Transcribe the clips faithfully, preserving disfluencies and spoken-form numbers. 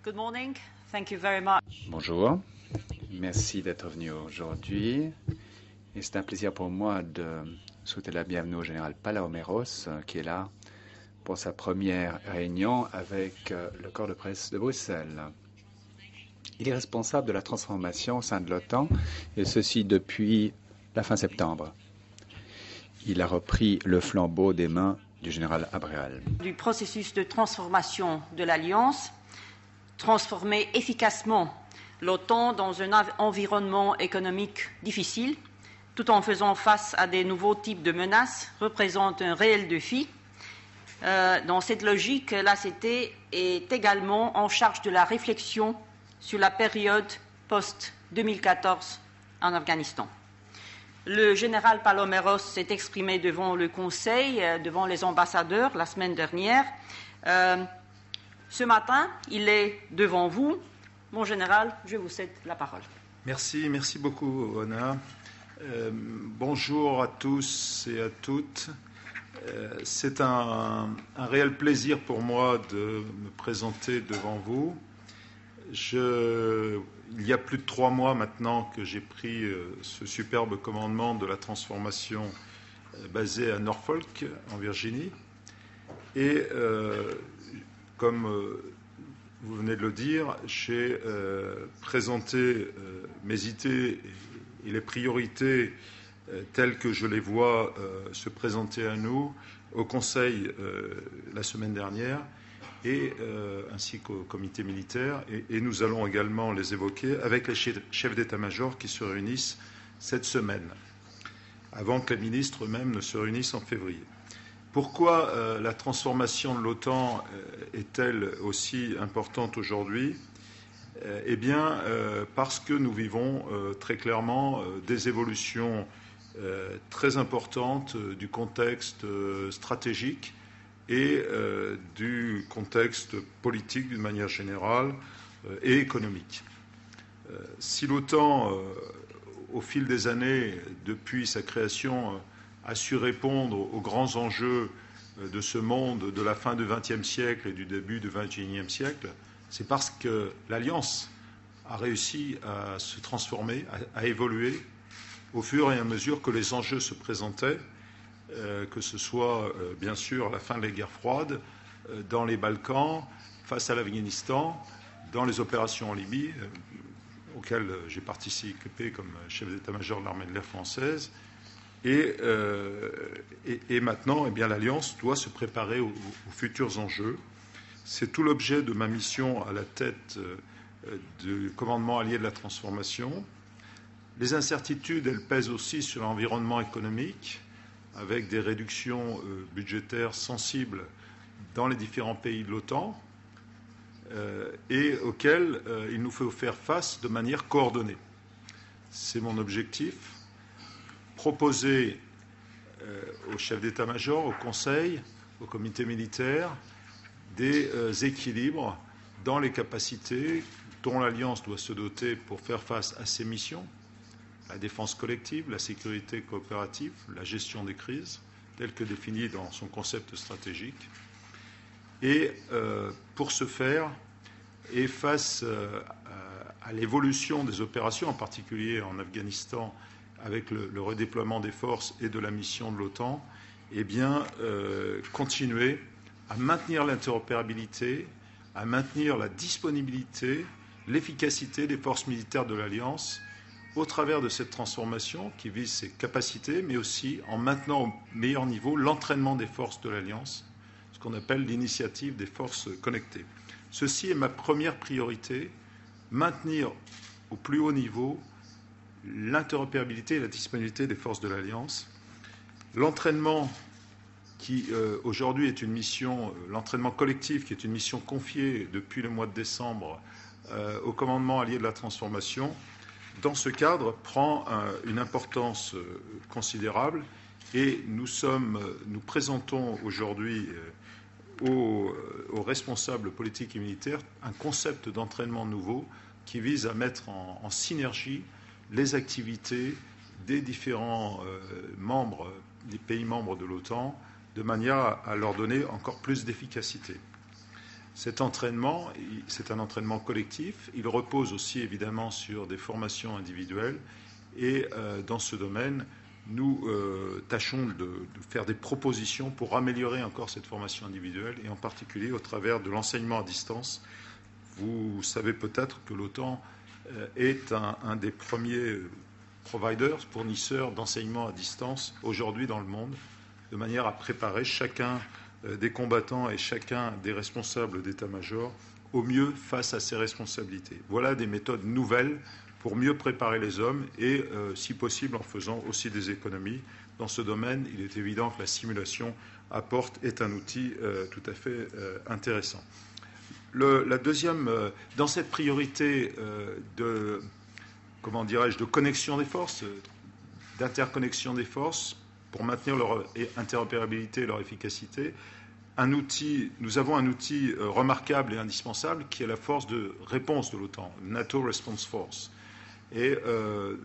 Good morning. Thank you very much. Bonjour, merci d'être venu aujourd'hui. Et c'est un plaisir pour moi de souhaiter la bienvenue au général Palaomeros, qui est là pour sa première réunion avec le corps de presse de Bruxelles. Il est responsable de la transformation au sein de l'OTAN, et ceci depuis la fin septembre. Il a repris le flambeau des mains du général Abréal. Du processus de transformation de l'Alliance, transformer efficacement l'OTAN dans un environnement économique difficile, tout en faisant face à des nouveaux types de menaces, représente un réel défi. Euh, dans cette logique, l'A C T est également en charge de la réflexion sur la période post deux mille quatorze en Afghanistan. Le général Paloméros s'est exprimé devant le Conseil, euh, devant les ambassadeurs la semaine dernière. Euh, ce matin, il est devant vous. Mon général, je vous cède la parole. Merci, merci beaucoup, Ona. Euh, bonjour à tous et à toutes. Euh, c'est un, un réel plaisir pour moi de me présenter devant vous. Je, il y a plus de trois mois maintenant que j'ai pris euh, ce superbe commandement de la transformation euh, basée à Norfolk, en Virginie. Et euh, comme euh, vous venez de le dire, j'ai euh, présenté euh, mes idées et, et les priorités euh, telles que je les vois euh, se présenter à nous au Conseil euh, la semaine dernière. Et, euh, ainsi qu'au comité militaire. Et, et nous allons également les évoquer avec les chefs d'état-major qui se réunissent cette semaine, avant que les ministres eux-mêmes ne se réunissent en février. Pourquoi euh, la transformation de l'OTAN euh, est-elle aussi importante aujourd'hui ? euh, Eh bien, euh, parce que nous vivons euh, très clairement euh, des évolutions euh, très importantes euh, du contexte euh, stratégique et euh, du contexte politique d'une manière générale euh, et économique. Euh, si l'OTAN, euh, au fil des années, depuis sa création, euh, a su répondre aux grands enjeux euh, de ce monde de la fin du vingtième siècle et du début du vingt et unième siècle, c'est parce que l'Alliance a réussi à se transformer, à, à évoluer au fur et à mesure que les enjeux se présentaient, Euh, que ce soit euh, bien sûr la fin des guerres froides, euh, dans les Balkans, face à l'Afghanistan, dans les opérations en Libye, euh, auxquelles j'ai participé comme chef d'état-major de l'armée de l'air française. Et, euh, et, et maintenant, eh bien, l'Alliance doit se préparer aux, aux futurs enjeux. C'est tout l'objet de ma mission à la tête euh, du commandement allié de la transformation. Les incertitudes, elles pèsent aussi sur l'environnement économique, avec des réductions euh, budgétaires sensibles dans les différents pays de l'OTAN euh, et auxquelles euh, il nous faut faire face de manière coordonnée. C'est mon objectif. Proposer euh, aux chefs d'état-major, au Conseil, au comité militaire, des euh, équilibres dans les capacités dont l'Alliance doit se doter pour faire face à ses missions, la défense collective, la sécurité coopérative, la gestion des crises, telle que définie dans son concept stratégique. Et euh, pour ce faire, et face euh, à, à l'évolution des opérations, en particulier en Afghanistan, avec le, le redéploiement des forces et de la mission de l'OTAN, eh bien, euh, continuer à maintenir l'interopérabilité, à maintenir la disponibilité, l'efficacité des forces militaires de l'Alliance, au travers de cette transformation qui vise ses capacités, mais aussi en maintenant au meilleur niveau l'entraînement des forces de l'Alliance, ce qu'on appelle l'initiative des forces connectées. Ceci est ma première priorité, maintenir au plus haut niveau l'interopérabilité et la disponibilité des forces de l'Alliance. L'entraînement qui euh, aujourd'hui est une mission, euh, l'entraînement collectif qui est une mission confiée depuis le mois de décembre euh, au commandement allié de la transformation, dans ce cadre, prend un, une importance euh, considérable et nous, sommes, nous présentons aujourd'hui euh, aux, aux responsables politiques et militaires un concept d'entraînement nouveau qui vise à mettre en, en synergie les activités des différents euh, membres, des pays membres de l'OTAN, de manière à, à leur donner encore plus d'efficacité. Cet entraînement, c'est un entraînement collectif. Il repose aussi évidemment sur des formations individuelles. Et euh, dans ce domaine, nous euh, tâchons de, de faire des propositions pour améliorer encore cette formation individuelle, et en particulier au travers de l'enseignement à distance. Vous savez peut-être que l'OTAN euh, est un, un des premiers providers, fournisseurs d'enseignement à distance aujourd'hui dans le monde, de manière à préparer chacun euh, des combattants et chacun des responsables d'état-major au mieux face à ses responsabilités. Voilà des méthodes nouvelles pour mieux préparer les hommes et, euh, si possible, en faisant aussi des économies. Dans ce domaine, il est évident que la simulation apporte, est un outil euh, tout à fait euh, intéressant. Le, la deuxième, euh, dans cette priorité euh, de, comment dirais-je, de connexion des forces, d'interconnexion des forces, pour maintenir leur interopérabilité et leur efficacité, un outil, nous avons un outil euh, remarquable et indispensable qui est la force de réponse de l'OTAN, NATO Response Force. Et euh,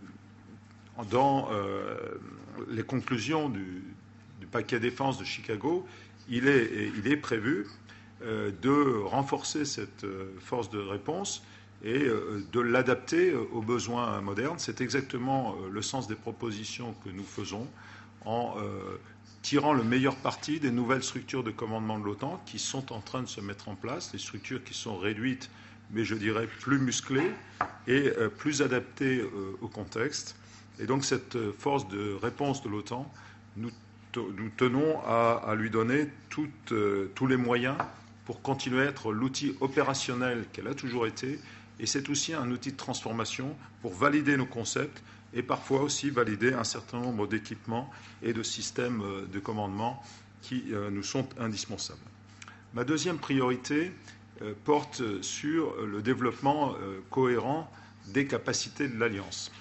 dans euh, les conclusions du, du paquet défense de Chicago, il est, il est prévu euh, de renforcer cette euh, force de réponse et euh, de l'adapter aux besoins modernes. C'est exactement euh, le sens des propositions que nous faisons en euh, tirant le meilleur parti des nouvelles structures de commandement de l'OTAN qui sont en train de se mettre en place, des structures qui sont réduites, mais je dirais plus musclées et euh, plus adaptées euh, au contexte. Et donc cette force de réponse de l'OTAN, nous, nous tenons à, à lui donner toutes, euh, tous les moyens pour continuer à être l'outil opérationnel qu'elle a toujours été. Et c'est aussi un outil de transformation pour valider nos concepts et parfois aussi valider un certain nombre d'équipements et de systèmes de commandement qui euh, nous sont indispensables. Ma deuxième priorité euh, porte sur le développement euh, cohérent des capacités de l'Alliance.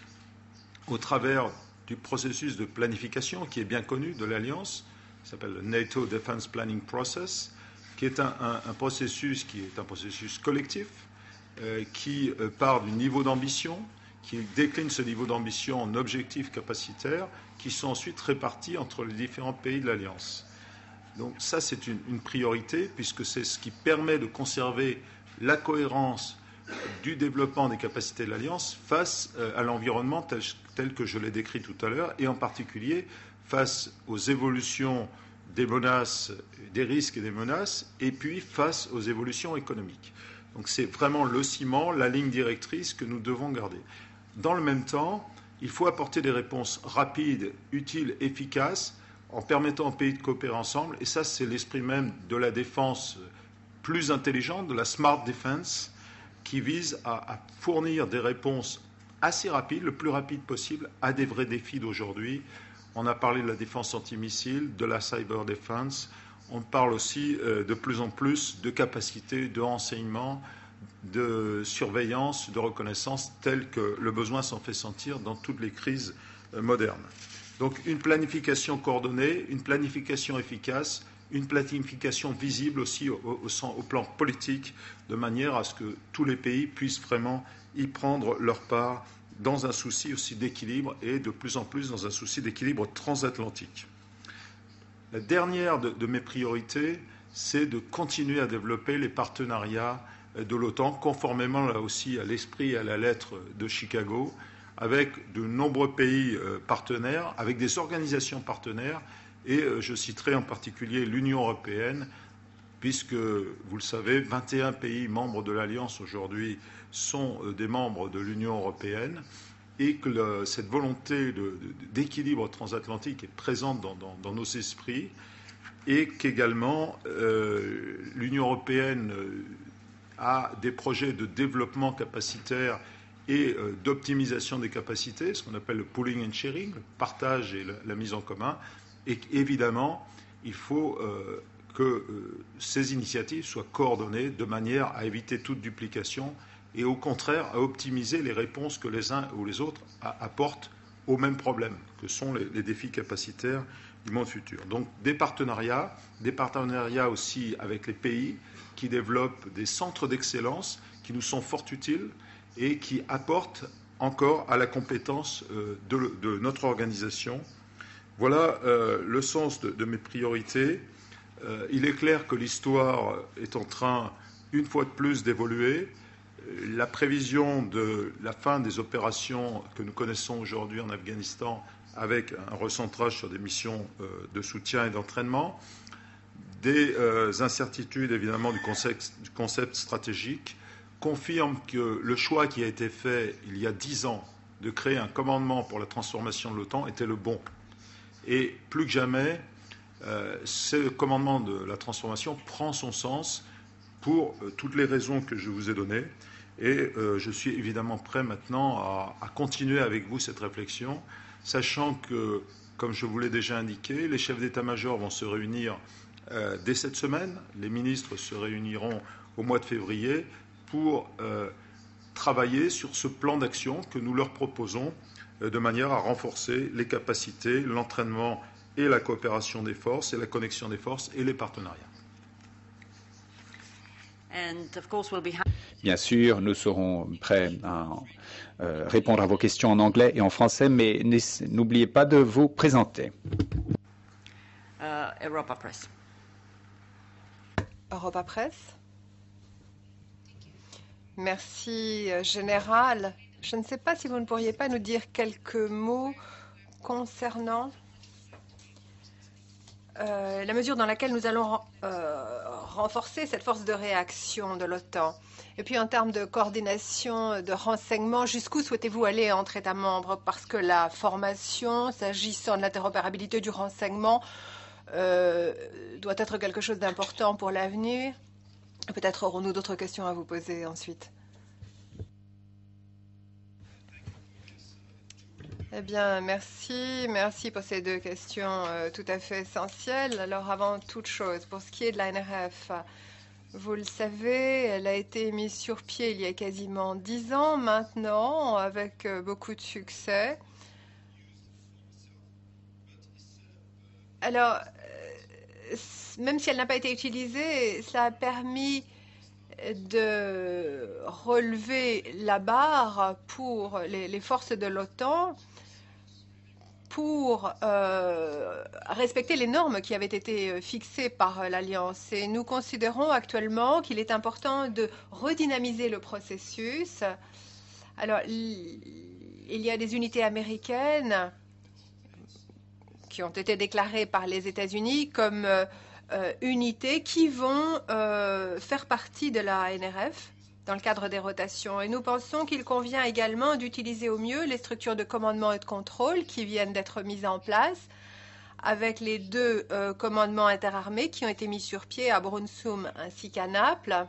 Au travers du processus de planification qui est bien connu de l'Alliance, qui s'appelle le NATO Defense Planning Process, qui est un, un, un processus qui est un processus collectif, euh, qui euh, part du niveau d'ambition, qui décline ce niveau d'ambition en objectifs capacitaires, qui sont ensuite répartis entre les différents pays de l'Alliance. Donc ça, c'est une, une priorité, puisque c'est ce qui permet de conserver la cohérence du développement des capacités de l'Alliance face à l'environnement tel, tel que je l'ai décrit tout à l'heure, et en particulier face aux évolutions des menaces, des risques et des menaces, et puis face aux évolutions économiques. Donc c'est vraiment le ciment, la ligne directrice que nous devons garder. Dans le même temps, il faut apporter des réponses rapides, utiles, efficaces, en permettant aux pays de coopérer ensemble, et ça c'est l'esprit même de la défense plus intelligente, de la smart defense, qui vise à, à fournir des réponses assez rapides, le plus rapide possible, à des vrais défis d'aujourd'hui. On a parlé de la défense antimissile, de la cyber defense. On parle aussi euh, de plus en plus de capacités de renseignement, de surveillance, de reconnaissance, telles que le besoin s'en fait sentir dans toutes les crises euh, modernes. Donc une planification coordonnée, une planification efficace, une planification visible aussi au, au, au plan politique, de manière à ce que tous les pays puissent vraiment y prendre leur part dans un souci aussi d'équilibre et de plus en plus dans un souci d'équilibre transatlantique. La dernière de, de mes priorités, c'est de continuer à développer les partenariats de l'OTAN, conformément là aussi à l'esprit et à la lettre de Chicago, avec de nombreux pays partenaires, avec des organisations partenaires, et je citerai en particulier l'Union européenne, puisque, vous le savez, vingt et un pays membres de l'Alliance aujourd'hui sont des membres de l'Union européenne, et que le, cette volonté de, de, d'équilibre transatlantique est présente dans, dans, dans nos esprits, et qu'également euh, l'Union européenne a des projets de développement capacitaire et euh, d'optimisation des capacités, ce qu'on appelle le pooling and sharing, le partage et la, la mise en commun, et qu'évidemment, il faut euh, que euh, ces initiatives soient coordonnées de manière à éviter toute duplication et au contraire à optimiser les réponses que les uns ou les autres apportent aux mêmes problèmes que sont les, les défis capacitaires du monde futur. Donc des partenariats, des partenariats aussi avec les pays qui développent des centres d'excellence qui nous sont fort utiles et qui apportent encore à la compétence euh, de, de notre organisation. Voilà euh, le sens de, de mes priorités. Euh, il est clair que l'histoire est en train une fois de plus d'évoluer. La prévision de la fin des opérations que nous connaissons aujourd'hui en Afghanistan, avec un recentrage sur des missions de soutien et d'entraînement, des euh, incertitudes évidemment du concept, du concept stratégique, confirme que le choix qui a été fait il y a dix ans de créer un commandement pour la transformation de l'OTAN était le bon. Et plus que jamais, euh, ce commandement de la transformation prend son sens pour euh, toutes les raisons que je vous ai données. Et euh, je suis évidemment prêt maintenant à, à continuer avec vous cette réflexion, sachant que, comme je vous l'ai déjà indiqué, les chefs d'état-major vont se réunir euh, dès cette semaine. Les ministres se réuniront au mois de février pour euh, travailler sur ce plan d'action que nous leur proposons euh, de manière à renforcer les capacités, l'entraînement et la coopération des forces et la connexion des forces et les partenariats. And of course we'll be Bien sûr, nous serons prêts à euh, répondre à vos questions en anglais et en français, mais n'oubliez pas de vous présenter. uh, Europa Press. Europa Press. Merci, euh, Général. Je ne sais pas si vous ne pourriez pas nous dire quelques mots concernant euh, la mesure dans laquelle nous allons euh, renforcer cette force de réaction de l'OTAN. Et puis en termes de coordination, de renseignement, jusqu'où souhaitez-vous aller entre États membres? Parce que la formation, s'agissant de l'interopérabilité du renseignement, euh, doit être quelque chose d'important pour l'avenir. Peut-être aurons-nous d'autres questions à vous poser ensuite. Eh bien, merci. Merci pour ces deux questions euh, tout à fait essentielles. Alors, avant toute chose, pour ce qui est de l'A N R F, vous le savez, elle a été mise sur pied il y a quasiment dix ans maintenant, avec euh, beaucoup de succès. Alors, euh, même si elle n'a pas été utilisée, ça a permis de relever la barre pour les, les forces de l'OTAN pour euh, respecter les normes qui avaient été fixées par l'Alliance. Et nous considérons actuellement qu'il est important de redynamiser le processus. Alors, il y a des unités américaines qui ont été déclarées par les États-Unis comme euh, euh, unités qui vont euh, faire partie de la A N R F dans le cadre des rotations. Et nous pensons qu'il convient également d'utiliser au mieux les structures de commandement et de contrôle qui viennent d'être mises en place avec les deux euh, commandements interarmés qui ont été mis sur pied à Brunsum ainsi qu'à Naples.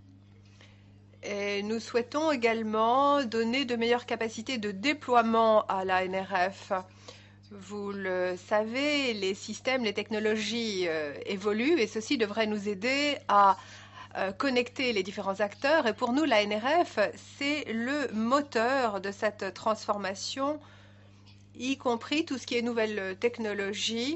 Et nous souhaitons également donner de meilleures capacités de déploiement à la A N R F. Vous le savez, les systèmes, les technologies euh, évoluent et ceci devrait nous aider à euh, connecter les différents acteurs. Et pour nous, la A N R F, c'est le moteur de cette transformation, y compris tout ce qui est nouvelles technologies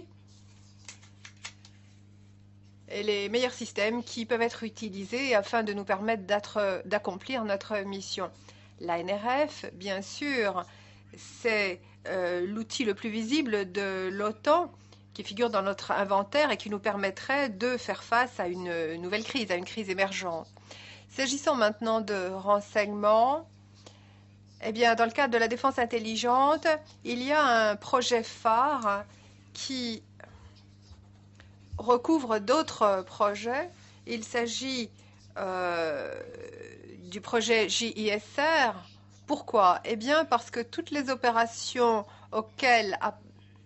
et les meilleurs systèmes qui peuvent être utilisés afin de nous permettre d'accomplir notre mission. L'A N R F, bien sûr, c'est euh, l'outil le plus visible de l'OTAN qui figure dans notre inventaire et qui nous permettrait de faire face à une nouvelle crise, à une crise émergente. S'agissant maintenant de renseignement, eh bien, dans le cadre de la défense intelligente, il y a un projet phare qui recouvre d'autres projets. Il s'agit euh, du projet J I S R. Pourquoi? Eh bien, parce que toutes les opérations auxquelles a,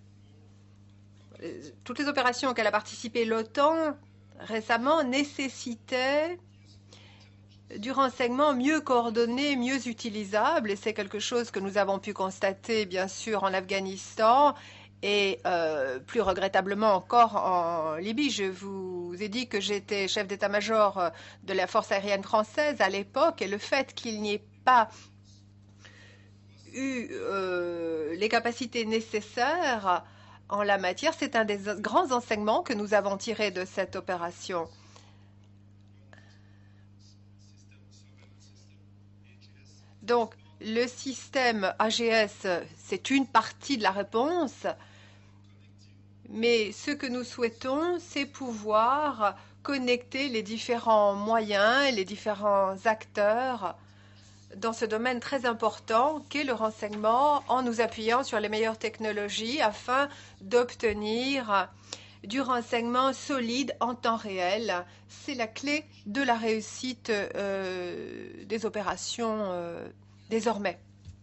toutes les opérations auxquelles a participé l'OTAN récemment nécessitaient du renseignement mieux coordonné, mieux utilisable. Et c'est quelque chose que nous avons pu constater, bien sûr, en Afghanistan et euh, plus regrettablement encore en Libye. Je vous ai dit que j'étais chef d'état-major de la force aérienne française à l'époque, et le fait qu'il n'y ait pas eu euh, les capacités nécessaires en la matière, c'est un des grands enseignements que nous avons tirés de cette opération. Donc, le système A G S, c'est une partie de la réponse, mais ce que nous souhaitons, c'est pouvoir connecter les différents moyens, les différents acteurs dans ce domaine très important qu'est le renseignement, en nous appuyant sur les meilleures technologies afin d'obtenir du renseignement solide en temps réel. C'est la clé de la réussite euh, des opérations euh, désormais.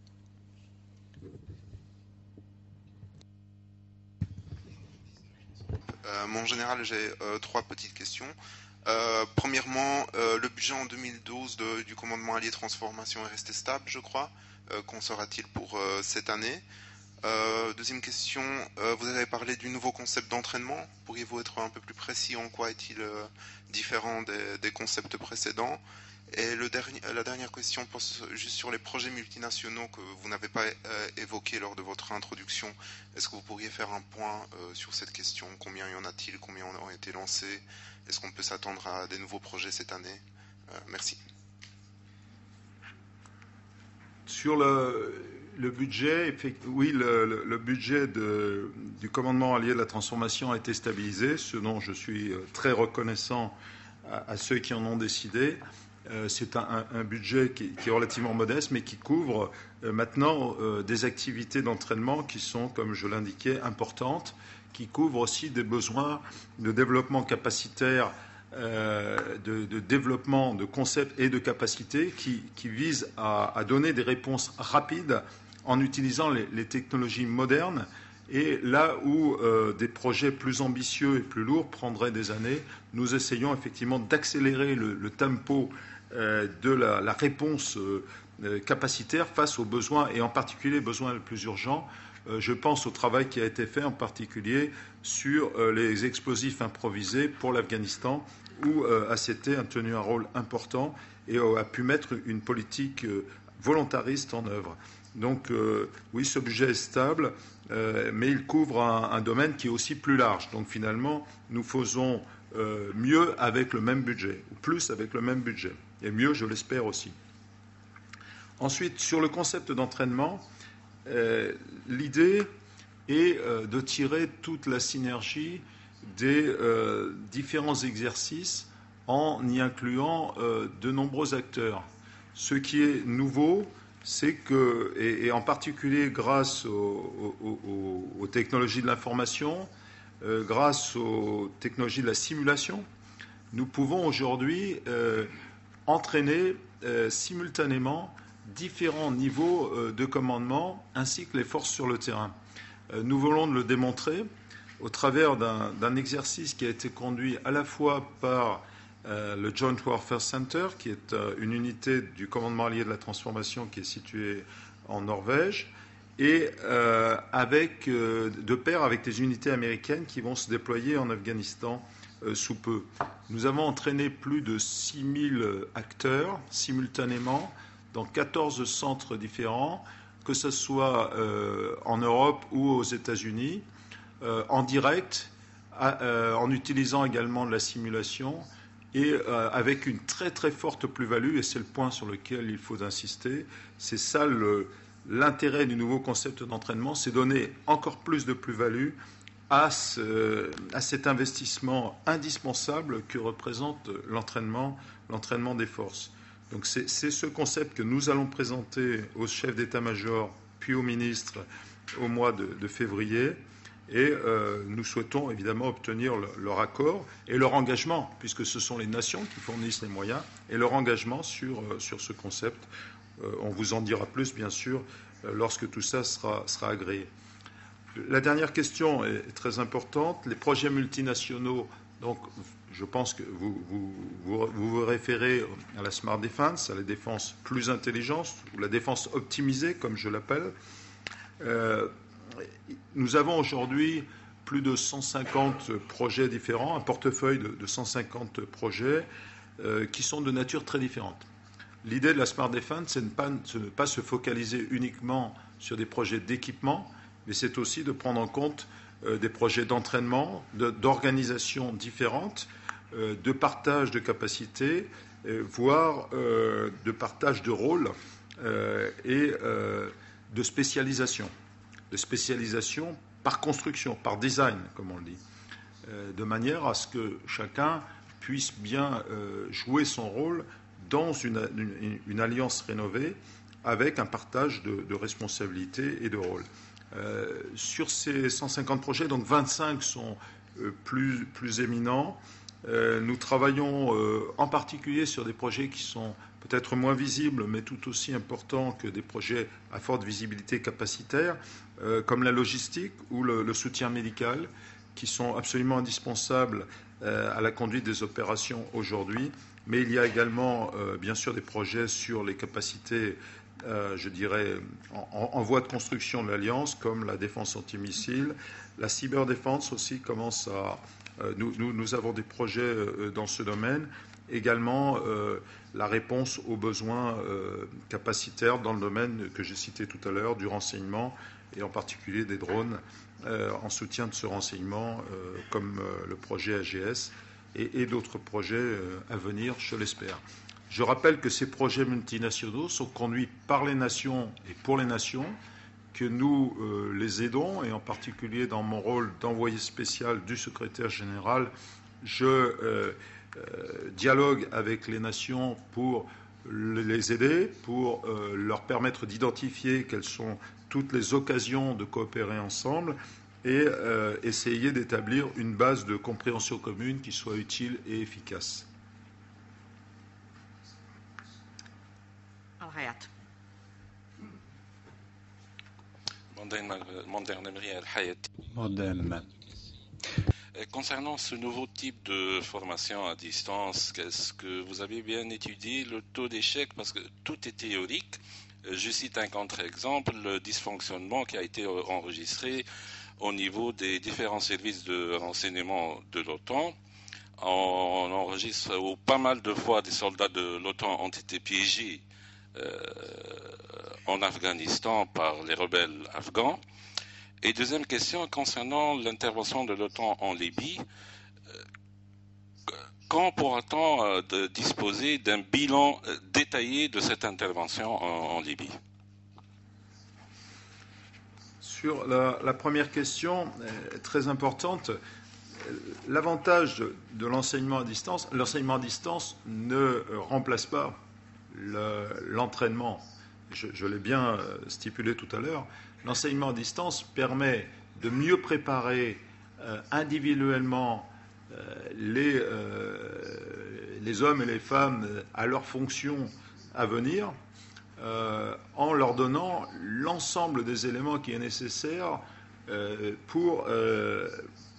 Euh, mon général, j'ai euh, trois petites questions. Euh, premièrement, euh, le budget en deux mille douze de, du commandement allié transformation est resté stable, je crois. Euh, qu'en sera-t-il pour euh, cette année? euh, Deuxième question, euh, vous avez parlé du nouveau concept d'entraînement. Pourriez-vous être un peu plus précis en quoi est-il euh, différent des, des concepts précédents? Et le dernier, la dernière question pose juste sur les projets multinationaux que vous n'avez pas euh, évoqués lors de votre introduction. Est-ce que vous pourriez faire un point euh, sur cette question? Combien y en a-t-il? Combien ont été lancés? Est-ce qu'on peut s'attendre à des nouveaux projets cette année? euh, Merci. Sur le, le budget, oui, le, le, le budget de, du commandement allié de la transformation a été stabilisé, ce dont je suis très reconnaissant à, à ceux qui en ont décidé. C'est un, un budget qui, qui est relativement modeste, mais qui couvre euh, maintenant euh, des activités d'entraînement qui sont, comme je l'indiquais, importantes, qui couvrent aussi des besoins de développement capacitaire, euh, de, de développement de concepts et de capacités qui, qui visent à, à donner des réponses rapides en utilisant les, les technologies modernes. Et là où euh, des projets plus ambitieux et plus lourds prendraient des années, nous essayons effectivement d'accélérer le, le tempo euh, de la, la réponse euh, capacitaire face aux besoins, et en particulier les besoins les plus urgents. Euh, je pense au travail qui a été fait en particulier sur euh, les explosifs improvisés pour l'Afghanistan, où euh, A C T a tenu un rôle important et euh, a pu mettre une politique euh, volontariste en œuvre. Donc euh, oui, ce budget est stable, euh, mais il couvre un, un domaine qui est aussi plus large. Donc finalement, nous faisons euh, mieux avec le même budget, ou plus avec le même budget, et mieux, je l'espère aussi. Ensuite, sur le concept d'entraînement, euh, l'idée est euh, de tirer toute la synergie des euh, différents exercices en y incluant euh, de nombreux acteurs. Ce qui est nouveau, c'est que, et, et en particulier grâce aux, aux, aux technologies de l'information, euh, grâce aux technologies de la simulation, nous pouvons aujourd'hui euh, entraîner euh, simultanément différents niveaux euh, de commandement ainsi que les forces sur le terrain. Euh, nous voulons le démontrer au travers d'un, d'un exercice qui a été conduit à la fois par Euh, le Joint Warfare Center, qui est euh, une unité du commandement allié de la transformation qui est située en Norvège, et euh, avec, euh, de pair avec des unités américaines qui vont se déployer en Afghanistan euh, sous peu. Nous avons entraîné plus de six mille acteurs simultanément dans quatorze centres différents, que ce soit euh, en Europe ou aux États-Unis, euh, en direct, à, euh, en utilisant également de la simulation, et euh, avec une très très forte plus-value, et c'est le point sur lequel il faut insister. C'est ça le, l'intérêt du nouveau concept d'entraînement, c'est donner encore plus de plus-value à, ce, à cet investissement indispensable que représente l'entraînement, l'entraînement des forces. Donc c'est, c'est ce concept que nous allons présenter au chef d'état-major puis au ministre au mois de, de février. Et euh, nous souhaitons évidemment obtenir le, leur accord et leur engagement, puisque ce sont les nations qui fournissent les moyens, et leur engagement sur, euh, sur ce concept. Euh, on vous en dira plus, bien sûr, euh, lorsque tout ça sera, sera agréé. La dernière question est, est très importante. Les projets multinationaux, donc je pense que vous vous, vous vous vous référez à la Smart Defense, à la défense plus intelligente, ou la défense optimisée, comme je l'appelle. Euh, Nous avons aujourd'hui plus de cent cinquante projets différents, un portefeuille de, de cent cinquante projets euh, qui sont de nature très différente. L'idée de la Smart Defense, c'est de ne pas, de ne pas se focaliser uniquement sur des projets d'équipement, mais c'est aussi de prendre en compte euh, des projets d'entraînement, de, d'organisation différentes, euh, de partage de capacités, euh, voire euh, de partage de rôles euh, et euh, de spécialisation. de spécialisation par construction, par design, comme on le dit, euh, de manière à ce que chacun puisse bien euh, jouer son rôle dans une, une, une alliance rénovée avec un partage de, de responsabilités et de rôles. Euh, sur ces cent cinquante projets, donc vingt-cinq sont euh, plus, plus éminents. Euh, nous travaillons euh, en particulier sur des projets qui sont peut-être moins visibles, mais tout aussi importants que des projets à forte visibilité capacitaire, euh, comme la logistique ou le, le soutien médical, qui sont absolument indispensables euh, à la conduite des opérations aujourd'hui. Mais il y a également, euh, bien sûr, des projets sur les capacités, euh, je dirais, en, en voie de construction de l'Alliance, comme la défense antimissile. La cyberdéfense aussi commence à... Euh, nous, nous, nous avons des projets euh, dans ce domaine. Également, euh, la réponse aux besoins euh, capacitaires dans le domaine que j'ai cité tout à l'heure, du renseignement, et en particulier des drones, euh, en soutien de ce renseignement, euh, comme euh, le projet A G S et, et d'autres projets euh, à venir, je l'espère. Je rappelle que ces projets multinationaux sont conduits par les nations et pour les nations, que nous euh, les aidons, et en particulier dans mon rôle d'envoyé spécial du secrétaire général, je euh, euh, dialogue avec les nations pour les aider, pour euh, leur permettre d'identifier quelles sont toutes les occasions de coopérer ensemble et euh, essayer d'établir une base de compréhension commune qui soit utile et efficace. Al-Hayat. Modem. Concernant ce nouveau type de formation à distance, est-ce que vous avez bien étudié le taux d'échec? Parce que tout est théorique. Je cite un contre-exemple, le dysfonctionnement qui a été enregistré au niveau des différents services de renseignement de l'OTAN. On enregistre où pas mal de fois des soldats de l'OTAN ont été piégés euh, en Afghanistan par les rebelles afghans. Et deuxième question, concernant l'intervention de l'OTAN en Libye, euh, quand pourra-t-on euh, de disposer d'un bilan euh, détaillé de cette intervention en, en Libye? Sur la, la première question, euh, très importante, l'avantage de, de l'enseignement à distance, l'enseignement à distance ne remplace pas le, l'entraînement. Je, je l'ai bien stipulé tout à l'heure. L'enseignement à distance permet de mieux préparer euh, individuellement euh, les, euh, les hommes et les femmes à leurs fonctions à venir, euh, en leur donnant l'ensemble des éléments qui est nécessaire euh, pour euh,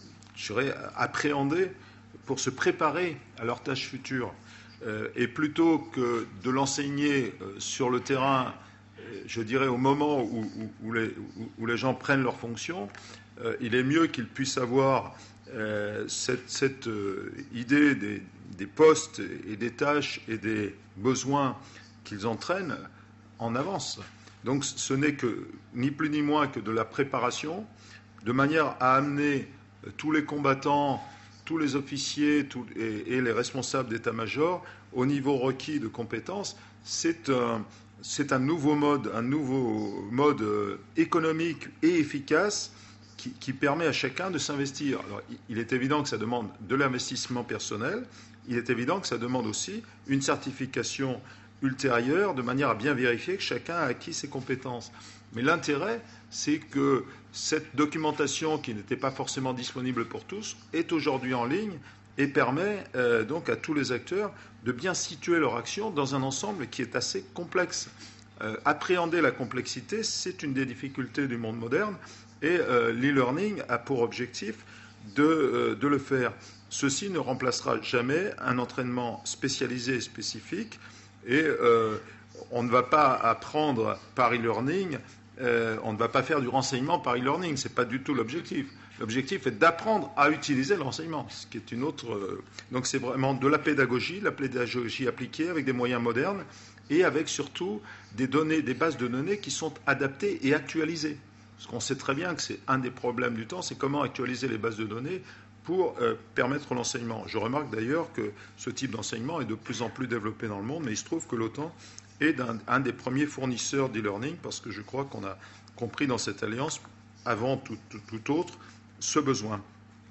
je dirais, appréhender, pour se préparer à leurs tâches futures. Euh, et plutôt que de l'enseigner euh, sur le terrain, je dirais au moment où, où, où, les, où, où les gens prennent leurs fonctions, euh, il est mieux qu'ils puissent avoir euh, cette, cette euh, idée des, des postes et des tâches et des besoins qu'ils entraînent en avance. Donc ce n'est que ni plus ni moins que de la préparation, de manière à amener tous les combattants, tous les officiers tous, et, et les responsables d'état-major au niveau requis de compétences. C'est un... C'est un nouveau mode, un nouveau mode économique et efficace qui, qui permet à chacun de s'investir. Alors, il est évident que ça demande de l'investissement personnel. Il est évident que ça demande aussi une certification ultérieure de manière à bien vérifier que chacun a acquis ses compétences. Mais l'intérêt, c'est que cette documentation qui n'était pas forcément disponible pour tous est aujourd'hui en ligne et permet euh, donc à tous les acteurs de bien situer leur action dans un ensemble qui est assez complexe. Euh, appréhender la complexité, c'est une des difficultés du monde moderne, et euh, l'e-learning a pour objectif de, euh, de le faire. Ceci ne remplacera jamais un entraînement spécialisé et spécifique, et euh, on ne va pas apprendre par e-learning, euh, on ne va pas faire du renseignement par e-learning, ce n'est pas du tout l'objectif. L'objectif est d'apprendre à utiliser le renseignement, ce qui est une autre... Euh, donc c'est vraiment de la pédagogie, la pédagogie appliquée avec des moyens modernes et avec surtout des données, des bases de données qui sont adaptées et actualisées. Parce qu'on sait très bien que c'est un des problèmes du temps, c'est comment actualiser les bases de données pour euh, permettre l'enseignement. Je remarque d'ailleurs que ce type d'enseignement est de plus en plus développé dans le monde, mais il se trouve que l'OTAN est un, un des premiers fournisseurs d'e-learning, parce que je crois qu'on a compris dans cette alliance, avant tout, tout, tout autre, ce besoin.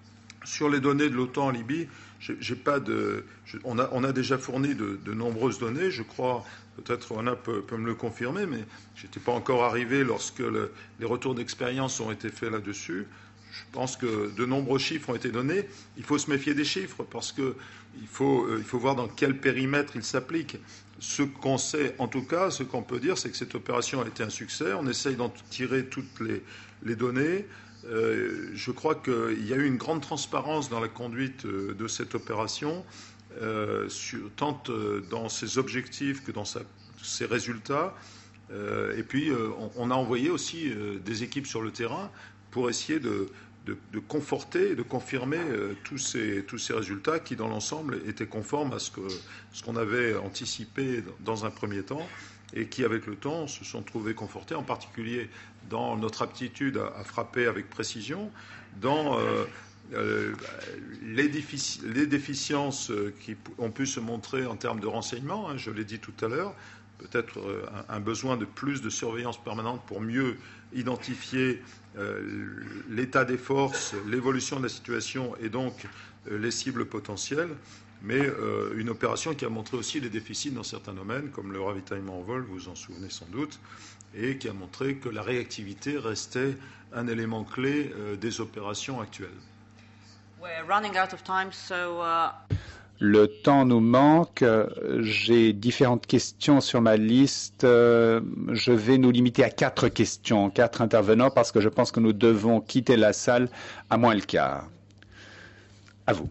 Sur les données de l'OTAN en Libye, j'ai pas de, je, on, a, on a déjà fourni de, de nombreuses données, je crois, peut-être Rona peut, peut me le confirmer, mais je n'étais pas encore arrivé lorsque le, les retours d'expérience ont été faits là-dessus. Je pense que de nombreux chiffres ont été donnés. Il faut se méfier des chiffres parce qu'il faut, euh, il faut voir dans quel périmètre ils s'appliquent. Ce qu'on sait, en tout cas, ce qu'on peut dire, c'est que cette opération a été un succès. On essaye d'en tirer toutes les, les données. Euh, je crois qu'il y a eu une grande transparence dans la conduite de cette opération, euh, sur, tant dans ses objectifs que dans sa, ses résultats. Euh, et puis, euh, on, on a envoyé aussi euh, des équipes sur le terrain pour essayer de, de, de conforter et de confirmer euh, tous, ces, tous ces résultats qui, dans l'ensemble, étaient conformes à ce que, ce qu'on avait anticipé dans un premier temps et qui, avec le temps, se sont trouvés confortés, en particulier dans notre aptitude à, à frapper avec précision, dans euh, euh, les, défici les déficiences qui ont pu se montrer en termes de renseignement, hein, je l'ai dit tout à l'heure, peut-être euh, un, un besoin de plus de surveillance permanente pour mieux identifier euh, l'état des forces, l'évolution de la situation et donc euh, les cibles potentielles, mais euh, une opération qui a montré aussi les déficits dans certains domaines, comme le ravitaillement en vol, vous vous en souvenez sans doute, et qui a montré que la réactivité restait un élément clé euh, des opérations actuelles. We're running out of time, so, uh... Le temps nous manque. J'ai différentes questions sur ma liste. Je vais nous limiter à quatre questions, quatre intervenants, parce que je pense que nous devons quitter la salle à moins le quart. À vous.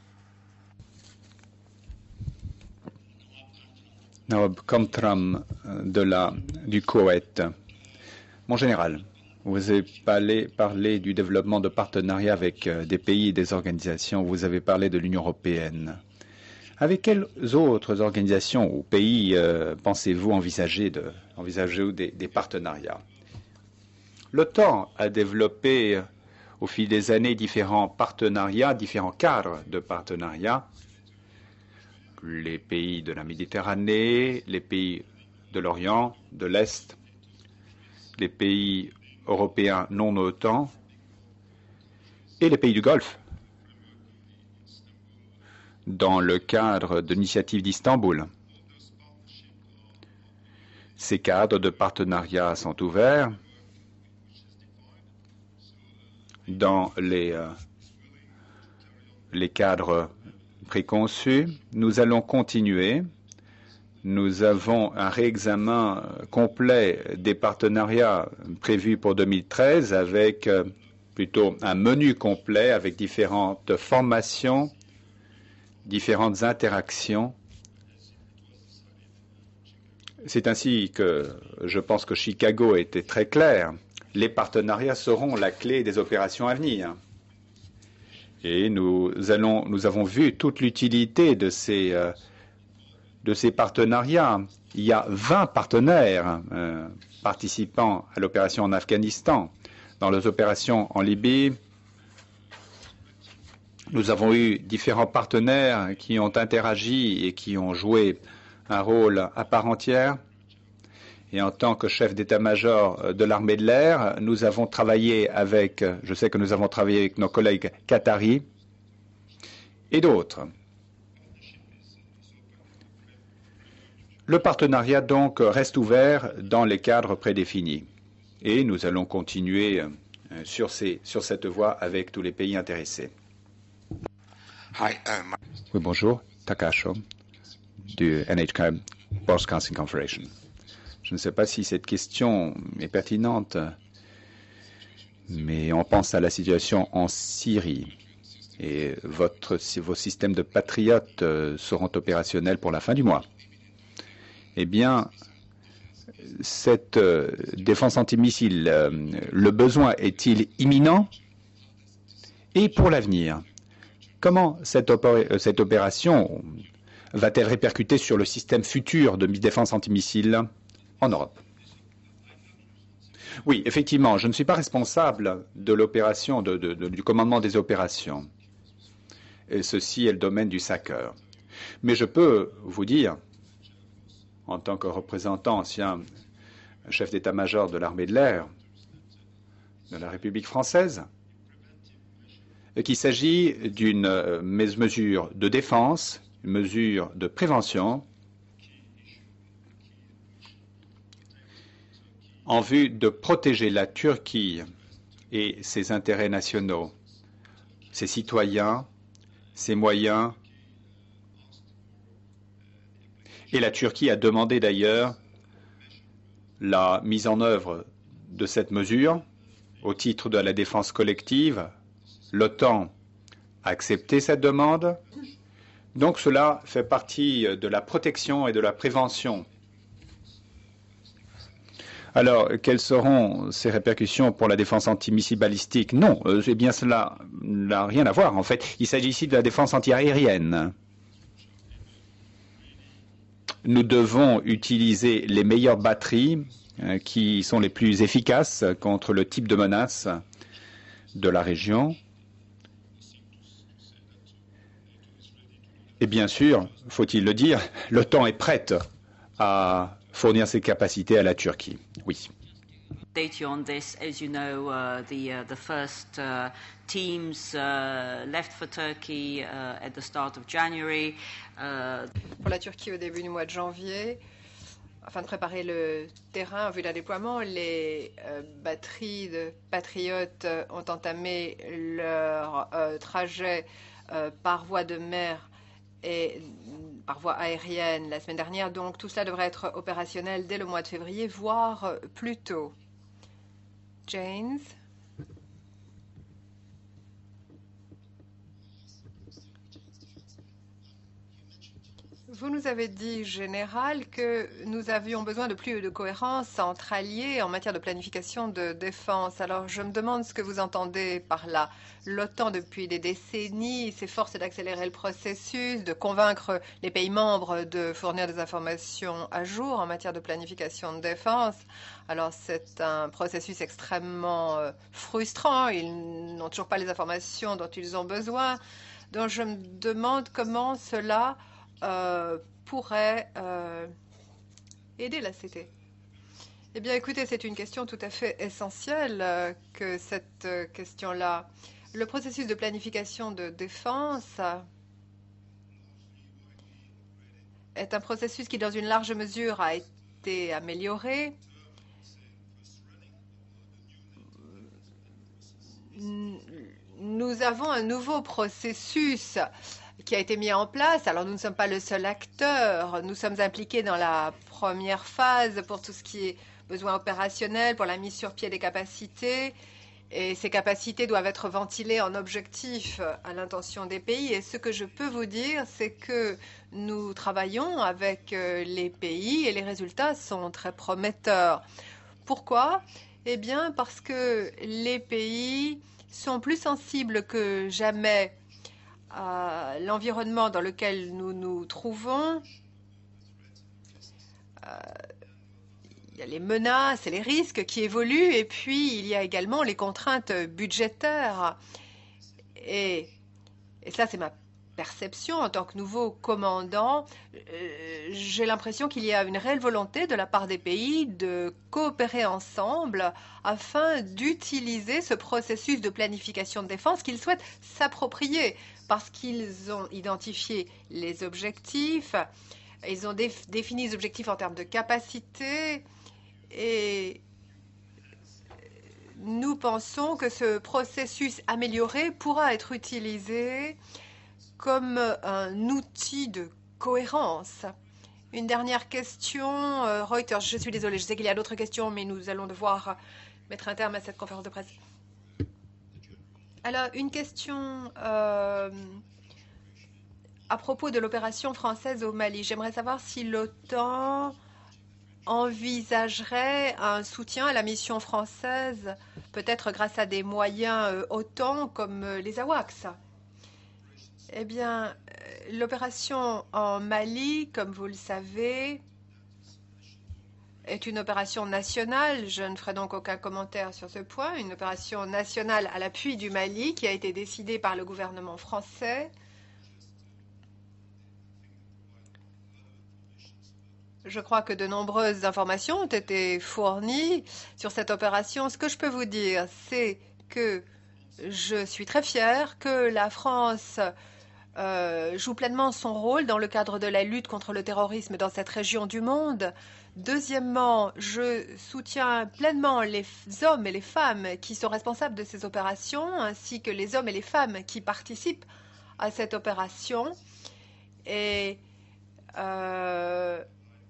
Nawab Kamtram de la, du Koweït. Mon général, vous avez parlé, parlé du développement de partenariats avec des pays et des organisations. Vous avez parlé de l'Union européenne. Avec quelles autres organisations ou pays euh, pensez-vous envisager, de, envisager des, des partenariats? L'OTAN a développé euh, au fil des années différents partenariats, différents cadres de partenariats. Les pays de la Méditerranée, les pays de l'Orient, de l'Est, les pays européens non OTAN et les pays du Golfe, dans le cadre de l'initiative d'Istanbul. Ces cadres de partenariat sont ouverts dans les, euh, les cadres préconçus. Nous allons continuer. Nous avons un réexamen complet des partenariats prévus pour deux mille treize avec euh, plutôt un menu complet avec différentes formations, différentes interactions. C'est ainsi que je pense que Chicago était très clair. Les partenariats seront la clé des opérations à venir. Et nous, allons, nous avons vu toute l'utilité de ces, euh, de ces partenariats. Il y a vingt partenaires euh, participant à l'opération en Afghanistan. Dans les opérations en Libye, nous avons eu différents partenaires qui ont interagi et qui ont joué un rôle à part entière. Et en tant que chef d'état-major de l'armée de l'air, nous avons travaillé avec, je sais que nous avons travaillé avec nos collègues qataris et d'autres. Le partenariat donc reste ouvert dans les cadres prédéfinis. Et nous allons continuer sur, ces, sur cette voie avec tous les pays intéressés. Hi, um... Oui, bonjour, Takashi du N H K Broadcasting Corporation. Je ne sais pas si cette question est pertinente, mais on pense à la situation en Syrie et votre, vos systèmes de patriotes seront opérationnels pour la fin du mois. Eh bien, cette euh, défense antimissile, euh, le besoin est-il imminent? Et pour l'avenir, comment cette, opé cette opération va-t-elle répercuter sur le système futur de défense antimissile en Europe? Oui, effectivement, je ne suis pas responsable de l'opération, de, de, de, du commandement des opérations. Et ceci est le domaine du S A C E R. Mais je peux vous dire, en tant que représentant ancien chef d'état-major de l'armée de l'air de la République française, qu'il s'agit d'une mesure de défense, une mesure de prévention en vue de protéger la Turquie et ses intérêts nationaux, ses citoyens, ses moyens. Et la Turquie a demandé d'ailleurs la mise en œuvre de cette mesure au titre de la défense collective. L'OTAN a accepté cette demande. Donc cela fait partie de la protection et de la prévention. Alors, quelles seront ces répercussions pour la défense antimissile balistique? Non, euh, eh bien cela n'a rien à voir. En fait, il s'agit ici de la défense antiaérienne. Nous devons utiliser les meilleures batteries euh, qui sont les plus efficaces contre le type de menace de la région. Et bien sûr, faut-il le dire, l'OTAN est prête à fournir ses capacités à la Turquie. Oui. Update you on this, as you know, uh, the uh, the first uh, teams uh, left for Turkey uh, at the start of January. Uh, Pour la Turquie au début du mois de janvier, afin de préparer le terrain en vue d'un déploiement, les euh, batteries de Patriotes euh, ont entamé leur euh, trajet euh, par voie de mer et par voie aérienne la semaine dernière. Donc tout cela devrait être opérationnel dès le mois de février, voire plus tôt. James. Vous nous avez dit, Général, que nous avions besoin de plus de cohérence entre alliés en matière de planification de défense. Alors, je me demande ce que vous entendez par là. L'OTAN, depuis des décennies, s'efforce d'accélérer le processus, de convaincre les pays membres de fournir des informations à jour en matière de planification de défense. Alors, c'est un processus extrêmement euh, frustrant. Ils n'ont toujours pas les informations dont ils ont besoin. Donc, je me demande comment cela Euh, pourrait euh, aider la C T. Eh bien, écoutez, c'est une question tout à fait essentielle euh, que cette euh, question-là. Le processus de planification de défense est un processus qui, dans une large mesure, a été amélioré. Nous avons un nouveau processus qui a été mis en place. Alors, nous ne sommes pas le seul acteur. Nous sommes impliqués dans la première phase pour tout ce qui est besoin opérationnel, pour la mise sur pied des capacités. Et ces capacités doivent être ventilées en objectifs à l'intention des pays. Et ce que je peux vous dire, c'est que nous travaillons avec les pays et les résultats sont très prometteurs. Pourquoi? Eh bien, parce que les pays sont plus sensibles que jamais à l'environnement dans lequel nous nous trouvons. Euh, il y a les menaces et les risques qui évoluent, et puis il y a également les contraintes budgétaires. Et, et ça, c'est ma perception en tant que nouveau commandant. Euh, j'ai l'impression qu'il y a une réelle volonté de la part des pays de coopérer ensemble afin d'utiliser ce processus de planification de défense qu'ils souhaitent s'approprier, parce qu'ils ont identifié les objectifs, ils ont déf défini les objectifs en termes de capacité, et nous pensons que ce processus amélioré pourra être utilisé comme un outil de cohérence. Une dernière question, euh, Reuters, je suis désolée, je sais qu'il y a d'autres questions, mais nous allons devoir mettre un terme à cette conférence de presse. Alors, une question euh, à propos de l'opération française au Mali. J'aimerais savoir si l'OTAN envisagerait un soutien à la mission française, peut-être grâce à des moyens euh, OTAN comme euh, les AWACS. Eh bien, euh, l'opération en Mali, comme vous le savez, est une opération nationale. Je ne ferai donc aucun commentaire sur ce point. Une opération nationale à l'appui du Mali qui a été décidée par le gouvernement français. Je crois que de nombreuses informations ont été fournies sur cette opération. Ce que je peux vous dire, c'est que Je suis très fière que la France euh, joue pleinement son rôle dans le cadre de la lutte contre le terrorisme dans cette région du monde. Deuxièmement, je soutiens pleinement les hommes et les femmes qui sont responsables de ces opérations, ainsi que les hommes et les femmes qui participent à cette opération. Et euh,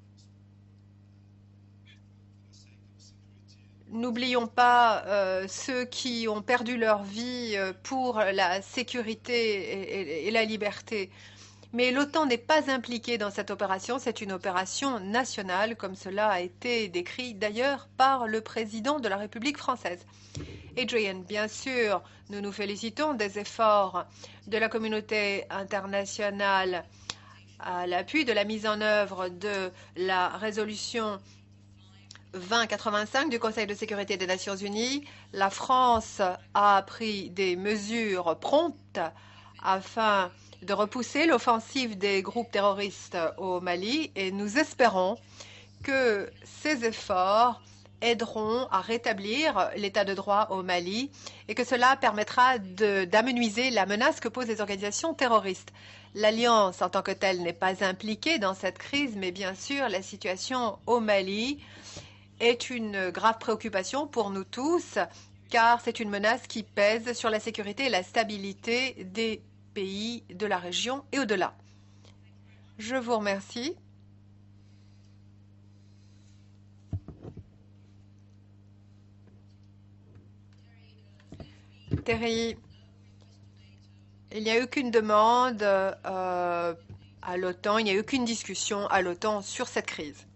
n'oublions pas euh, ceux qui ont perdu leur vie euh, pour la sécurité et, et, et la liberté. Mais l'OTAN n'est pas impliquée dans cette opération. C'est une opération nationale, comme cela a été décrit d'ailleurs par le président de la République française. Adrian, bien sûr, nous nous félicitons des efforts de la communauté internationale à l'appui de la mise en œuvre de la résolution vingt quatre-vingt-cinq du Conseil de sécurité des Nations Unies. La France a pris des mesures promptes afin de repousser l'offensive des groupes terroristes au Mali et nous espérons que ces efforts aideront à rétablir l'état de droit au Mali et que cela permettra d'amenuiser la menace que posent les organisations terroristes. L'Alliance en tant que telle n'est pas impliquée dans cette crise, mais bien sûr la situation au Mali est une grave préoccupation pour nous tous car c'est une menace qui pèse sur la sécurité et la stabilité des pays de la région et au-delà. Je vous remercie. Terry, il n'y a aucune demande euh, à l'OTAN, il n'y a aucune discussion à l'OTAN sur cette crise.